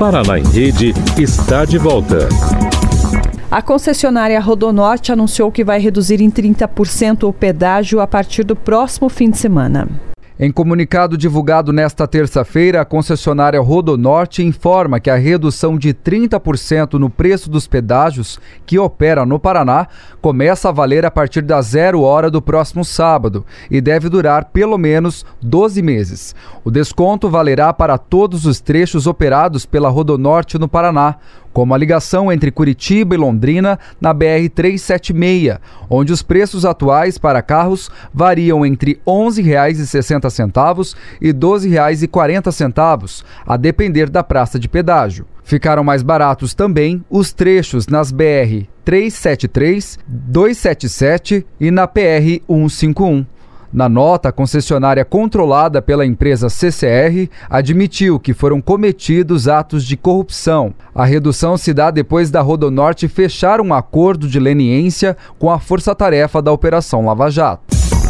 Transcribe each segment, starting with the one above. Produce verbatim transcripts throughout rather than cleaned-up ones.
Paraná em Rede está de volta. A concessionária Rodonorte anunciou que vai reduzir em trinta por cento o pedágio a partir do próximo fim de semana. Em comunicado divulgado nesta terça-feira, a concessionária Rodonorte informa que a redução de trinta por cento no preço dos pedágios que opera no Paraná começa a valer a partir da zero hora do próximo sábado e deve durar pelo menos doze meses. O desconto valerá para todos os trechos operados pela Rodonorte no Paraná, como a ligação entre Curitiba e Londrina na B R trezentos e setenta e seis, onde os preços atuais para carros variam entre onze reais e sessenta centavos e doze reais e quarenta centavos, a depender da praça de pedágio. Ficaram mais baratos também os trechos nas B R trezentos e setenta e três, duzentos e setenta e sete e na P R cento e cinquenta e um. Na nota, a concessionária controlada pela empresa C C R admitiu que foram cometidos atos de corrupção. A redução se dá depois da Rodonorte fechar um acordo de leniência com a força-tarefa da Operação Lava Jato.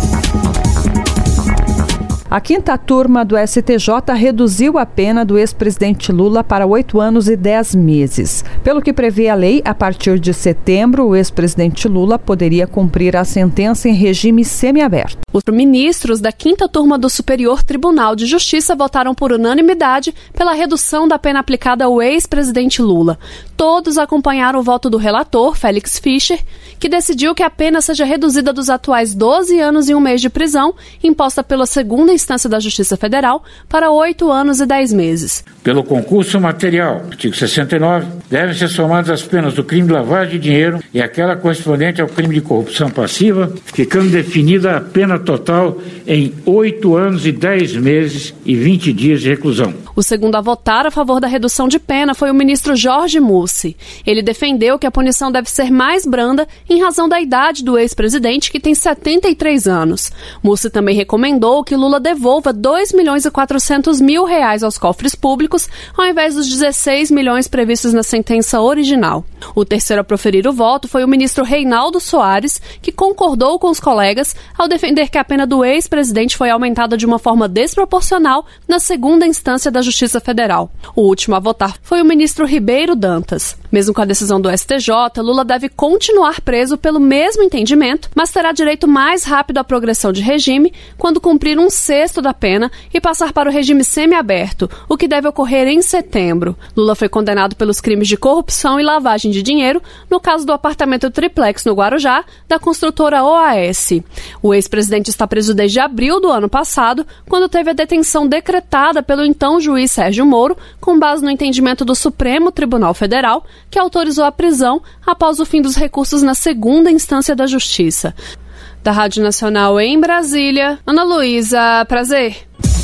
A quinta turma do S T J reduziu a pena do ex-presidente Lula para oito anos e dez meses. Pelo que prevê a lei, a partir de setembro, o ex-presidente Lula poderia cumprir a sentença em regime semiaberto. Os ministros da quinta turma do Superior Tribunal de Justiça votaram por unanimidade pela redução da pena aplicada ao ex-presidente Lula. Todos acompanharam o voto do relator, Félix Fischer, que decidiu que a pena seja reduzida dos atuais doze anos e um mês de prisão, imposta pela segunda instância da Justiça Federal, para oito anos e dez meses. Pelo concurso material, artigo sessenta e nove, devem ser somadas as penas do crime de lavagem de dinheiro e aquela correspondente ao crime de corrupção passiva, ficando definida a pena total em oito anos e dez meses e vinte dias de reclusão. O segundo a votar a favor da redução de pena foi o ministro Jorge Mussi. Ele defendeu que a punição deve ser mais branda em razão da idade do ex-presidente, que tem setenta e três anos. Mussi também recomendou que Lula devolva dois milhões e quatrocentos mil reais aos cofres públicos, ao invés dos dezesseis milhões previstos na sentença original. O terceiro a proferir o voto foi o ministro Reinaldo Soares, que concordou com os colegas ao defender que a pena do ex-presidente foi aumentada de uma forma desproporcional na segunda instância da Justiça Federal. O último a votar foi o ministro Ribeiro Dantas. Mesmo com a decisão do S T J, Lula deve continuar preso pelo mesmo entendimento, mas terá direito mais rápido à progressão de regime quando cumprir um sexto da pena e passar para o regime semiaberto, o que deve ocorrer em setembro. Lula foi condenado pelos crimes de corrupção e lavagem de dinheiro no caso do apartamento triplex no Guarujá, da construtora O A S. O ex-presidente está preso desde abril do ano passado, quando teve a detenção decretada pelo então juiz Sérgio Moro, com base no entendimento do Supremo Tribunal Federal, que autorizou a prisão após o fim dos recursos na segunda instância da Justiça. Da Rádio Nacional em Brasília, Ana Luísa, prazer.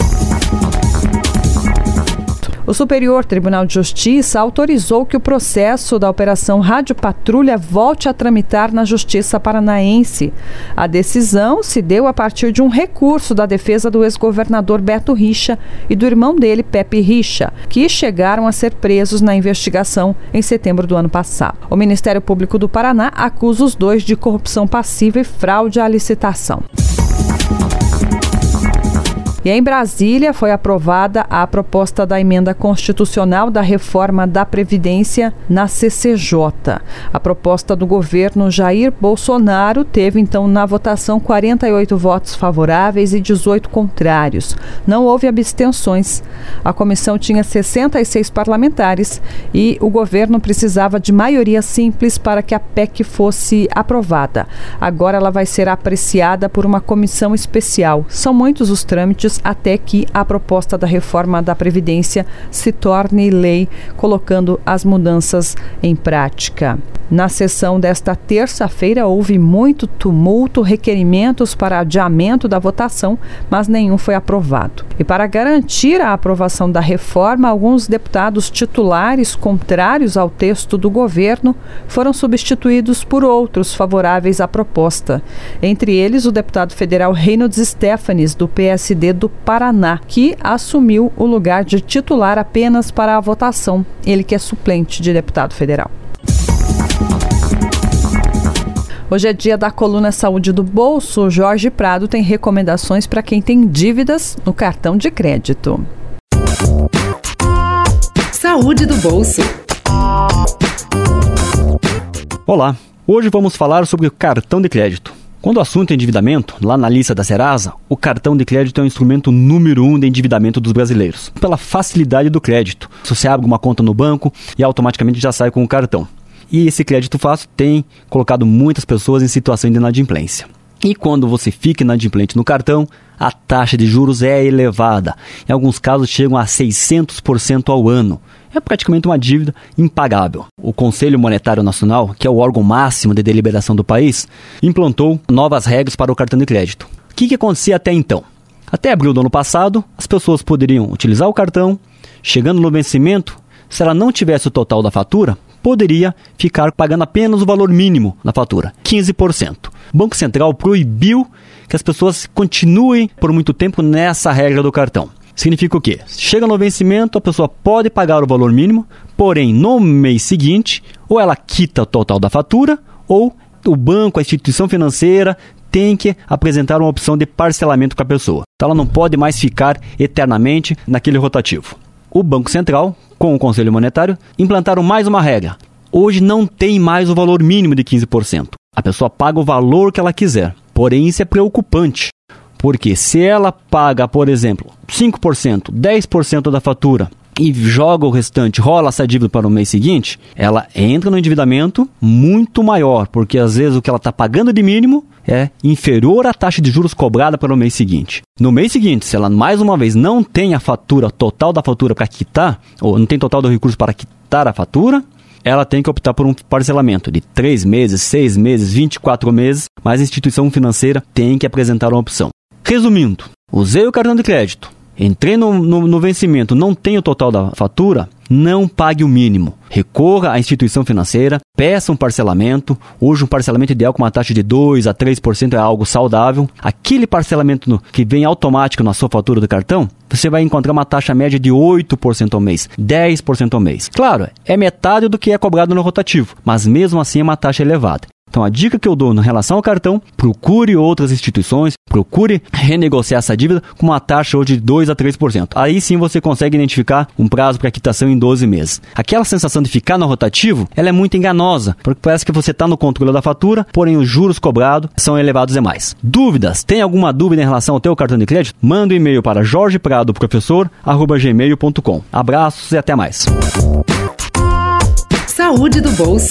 O Superior Tribunal de Justiça autorizou que o processo da Operação Rádio Patrulha volte a tramitar na Justiça Paranaense. A decisão se deu a partir de um recurso da defesa do ex-governador Beto Richa e do irmão dele, Pepe Richa, que chegaram a ser presos na investigação em setembro do ano passado. O Ministério Público do Paraná acusa os dois de corrupção passiva e fraude à licitação. E em Brasília foi aprovada a proposta da emenda constitucional da reforma da Previdência na C C J. A proposta do governo Jair Bolsonaro teve, então, na votação quarenta e oito votos favoráveis e dezoito contrários. Não houve abstenções. A comissão tinha sessenta e seis parlamentares e o governo precisava de maioria simples para que a P E C fosse aprovada. Agora ela vai ser apreciada por uma comissão especial. São muitos os trâmites até que a proposta da reforma da Previdência se torne lei, colocando as mudanças em prática. Na sessão desta terça-feira houve muito tumulto, requerimentos para adiamento da votação, mas nenhum foi aprovado. E para garantir a aprovação da reforma, alguns deputados titulares contrários ao texto do governo foram substituídos por outros favoráveis à proposta. Entre eles, o deputado federal Reynolds Stefanes, do P S D do Paraná, que assumiu o lugar de titular apenas para a votação, ele que é suplente de deputado federal. Hoje é dia da coluna Saúde do Bolso. Jorge Prado tem recomendações para quem tem dívidas no cartão de crédito. Saúde do bolso. Olá, hoje vamos falar sobre o cartão de crédito. Quando o assunto é endividamento, lá na lista da Serasa, o cartão de crédito é o instrumento número um de endividamento dos brasileiros, pela facilidade do crédito. Você abre uma conta no banco e automaticamente já sai com o cartão. E esse crédito fácil tem colocado muitas pessoas em situação de inadimplência. E quando você fica inadimplente no cartão, a taxa de juros é elevada. Em alguns casos chegam a seiscentos por cento ao ano. É praticamente uma dívida impagável. O Conselho Monetário Nacional, que é o órgão máximo de deliberação do país, implantou novas regras para o cartão de crédito. O que, que acontecia até então? Até abril do ano passado, as pessoas poderiam utilizar o cartão, chegando no vencimento, se ela não tivesse o total da fatura, poderia ficar pagando apenas o valor mínimo da fatura, quinze por cento. O Banco Central proibiu que as pessoas continuem por muito tempo nessa regra do cartão. Significa o quê? Chega no vencimento, a pessoa pode pagar o valor mínimo, porém no mês seguinte, ou ela quita o total da fatura, ou o banco, a instituição financeira, tem que apresentar uma opção de parcelamento para a pessoa. Então ela não pode mais ficar eternamente naquele rotativo. O Banco Central, com o Conselho Monetário, implantaram mais uma regra. Hoje não tem mais o valor mínimo de quinze por cento. A pessoa paga o valor que ela quiser. Porém, isso é preocupante. Porque se ela paga, por exemplo, cinco por cento, dez por cento da fatura e joga o restante, rola essa dívida para o mês seguinte, ela entra no endividamento muito maior. Porque às vezes o que ela está pagando de mínimo é inferior à taxa de juros cobrada para o mês seguinte. No mês seguinte, se ela mais uma vez não tem a fatura, total da fatura para quitar, ou não tem total do recurso para quitar a fatura, ela tem que optar por um parcelamento de três meses, seis meses, vinte e quatro meses, mas a instituição financeira tem que apresentar uma opção. Resumindo, usei o cartão de crédito, entrei no, no, no vencimento, não tenho o total da fatura, não pague o mínimo. Recorra à instituição financeira, peça um parcelamento. Hoje um parcelamento ideal com uma taxa de dois a três por cento é algo saudável. Aquele parcelamento no, que vem automático na sua fatura do cartão, você vai encontrar uma taxa média de oito por cento ao mês, dez por cento ao mês. Claro, é metade do que é cobrado no rotativo, mas mesmo assim é uma taxa elevada. Então a dica que eu dou em relação ao cartão, procure outras instituições, procure renegociar essa dívida com uma taxa hoje de dois a três por cento. Aí sim você consegue identificar um prazo para quitação em doze meses. Aquela sensação de ficar no rotativo, ela é muito enganosa, porque parece que você está no controle da fatura, porém os juros cobrados são elevados demais. Dúvidas? Tem alguma dúvida em relação ao teu cartão de crédito? Manda um e-mail para jorge prado professor arroba gmail ponto com. Abraços e até mais. Saúde do bolso.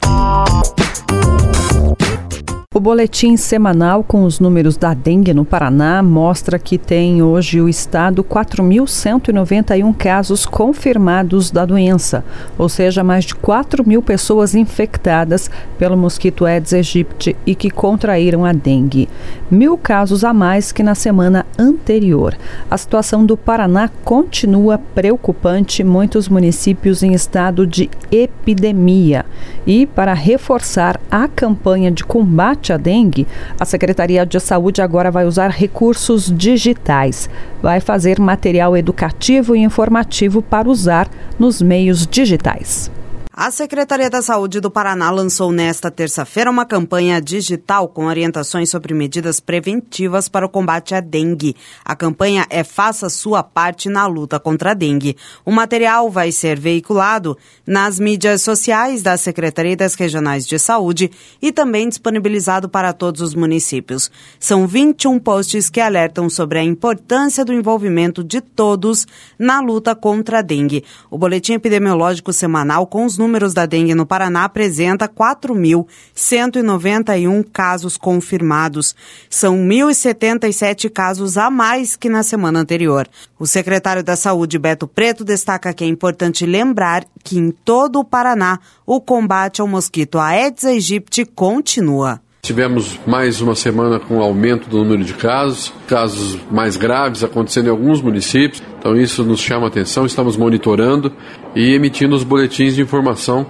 O boletim semanal com os números da dengue no Paraná mostra que tem hoje o estado quatro mil cento e noventa e um casos confirmados da doença, ou seja, mais de quatro mil pessoas infectadas pelo mosquito Aedes aegypti e que contraíram a dengue. Mil casos a mais que na semana anterior. A situação do Paraná continua preocupante, muitos municípios em estado de epidemia. E para reforçar a campanha de combate à dengue, a Secretaria de Saúde agora vai usar recursos digitais. Vai fazer material educativo e informativo para usar nos meios digitais. A Secretaria da Saúde do Paraná lançou nesta terça-feira uma campanha digital com orientações sobre medidas preventivas para o combate à dengue. A campanha é Faça Sua Parte na Luta contra a Dengue. O material vai ser veiculado nas mídias sociais da Secretaria das Regionais de Saúde e também disponibilizado para todos os municípios. São vinte e um posts que alertam sobre a importância do envolvimento de todos na luta contra a dengue. O boletim epidemiológico semanal com os números números da dengue no Paraná apresenta quatro mil cento e noventa e um casos confirmados. São mil e setenta e sete casos a mais que na semana anterior. O secretário da Saúde, Beto Preto, destaca que é importante lembrar que em todo o Paraná o combate ao mosquito Aedes aegypti continua. Tivemos mais uma semana com aumento do número de casos, casos mais graves acontecendo em alguns municípios, então isso nos chama a atenção, estamos monitorando e emitindo os boletins de informação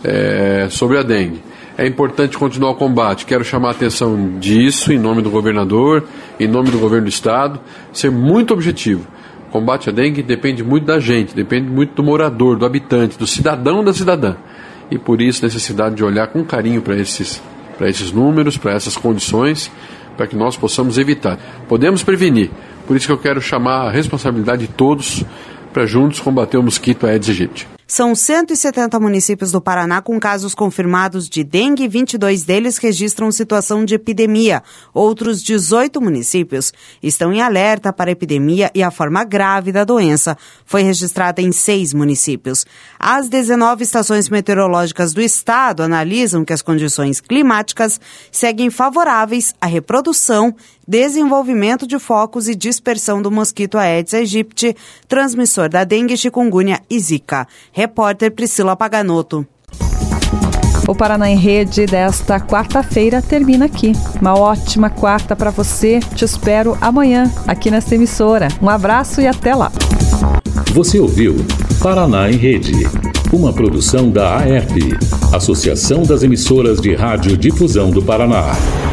é, sobre a dengue. É importante continuar o combate, quero chamar a atenção disso em nome do governador, em nome do governo do estado, ser muito objetivo. O combate à dengue depende muito da gente, depende muito do morador, do habitante, do cidadão, da cidadã. E por isso a necessidade de olhar com carinho para esses para esses números, para essas condições, para que nós possamos evitar. Podemos prevenir, por isso que eu quero chamar a responsabilidade de todos para juntos combater o mosquito Aedes aegypti. São cento e setenta municípios do Paraná com casos confirmados de dengue, vinte e dois deles registram situação de epidemia. Outros dezoito municípios estão em alerta para a epidemia e a forma grave da doença foi registrada em seis municípios. As dezenove estações meteorológicas do estado analisam que as condições climáticas seguem favoráveis à reprodução, desenvolvimento de focos e dispersão do mosquito Aedes aegypti, transmissor da dengue, chikungunya e zika. Repórter Priscila Paganotto. O Paraná em Rede desta quarta-feira termina aqui. Uma ótima quarta para você. Te espero amanhã aqui nesta emissora. Um abraço e até lá. Você ouviu Paraná em Rede, uma produção da A E R P, Associação das Emissoras de Rádio Difusão do Paraná.